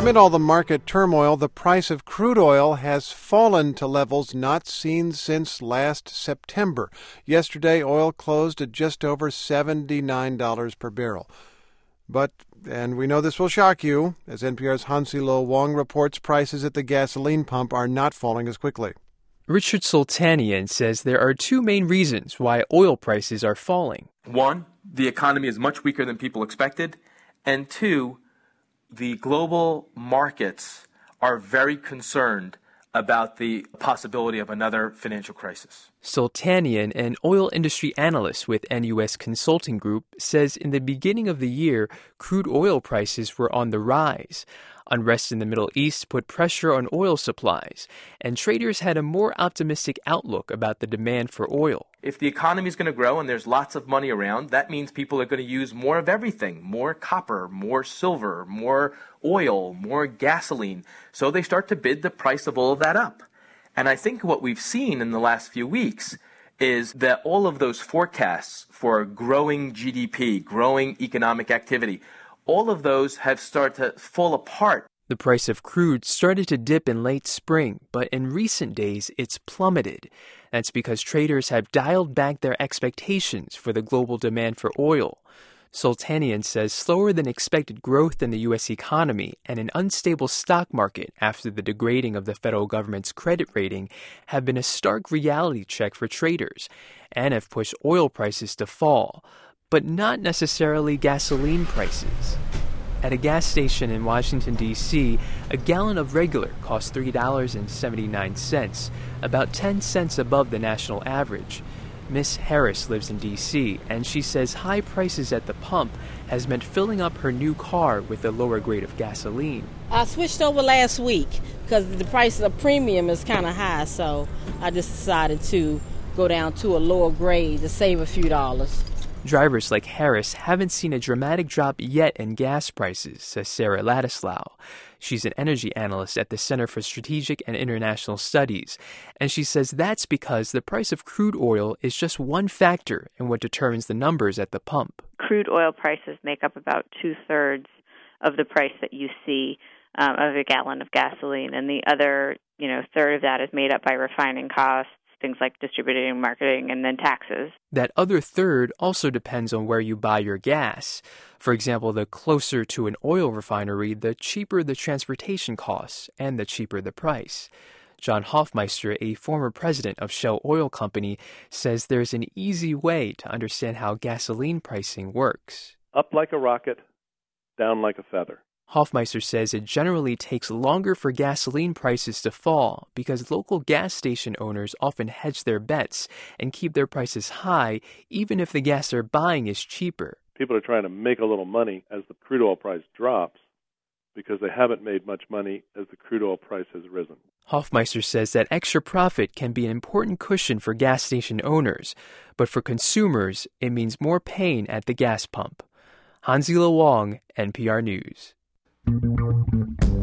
Amid all the market turmoil, the price of crude oil has fallen to levels not seen since last September. Yesterday, oil closed at just over $79 per barrel. But, and we know this will shock you, as NPR's Hansi Lo Wong reports, prices at the gasoline pump are not falling as quickly. Richard Sultanian says there are two main reasons why oil prices are falling. One, the economy is much weaker than people expected. And two, the global markets are very concerned about the possibility of another financial crisis. Sultanian, an oil industry analyst with NUS Consulting Group, says in the beginning of the year, crude oil prices were on the rise. Unrest in the Middle East put pressure on oil supplies, and traders had a more optimistic outlook about the demand for oil. If the economy is going to grow and there's lots of money around, that means people are going to use more of everything, more copper, more silver, more oil, more gasoline. So they start to bid the price of all of that up. And I think what we've seen in the last few weeks is that all of those forecasts for growing GDP, growing economic activity, all of those have started to fall apart. The price of crude started to dip in late spring, but in recent days it's plummeted. That's because traders have dialed back their expectations for the global demand for oil. Sultanian says slower than expected growth in the U.S. economy and an unstable stock market after the degrading of the federal government's credit rating have been a stark reality check for traders and have pushed oil prices to fall, but not necessarily gasoline prices. At a gas station in Washington, D.C., a gallon of regular costs $3.79, about 10 cents above the national average. Miss Harris lives in D.C., and she says high prices at the pump has meant filling up her new car with a lower grade of gasoline. I switched over last week because the price of premium is kind of high, so I just decided to go down to a lower grade to save a few dollars. Drivers like Harris haven't seen a dramatic drop yet in gas prices, says Sarah Ladislaw. She's an energy analyst at the Center for Strategic and International Studies, and she says that's because the price of crude oil is just one factor in what determines the numbers at the pump. Crude oil prices make up about 2/3 of the price that you see of a gallon of gasoline, and the other, third of that is made up by refining costs, things like distributing and marketing, and then taxes. That other third also depends on where you buy your gas. For example, the closer to an oil refinery, the cheaper the transportation costs and the cheaper the price. John Hofmeister, a former president of Shell Oil Company, says there's an easy way to understand how gasoline pricing works. Up like a rocket, down like a feather. Hofmeister says it generally takes longer for gasoline prices to fall because local gas station owners often hedge their bets and keep their prices high even if the gas they're buying is cheaper. People are trying to make a little money as the crude oil price drops because they haven't made much money as the crude oil price has risen. Hofmeister says that extra profit can be an important cushion for gas station owners, but for consumers, it means more pain at the gas pump. Hansi Lo Wong, NPR News.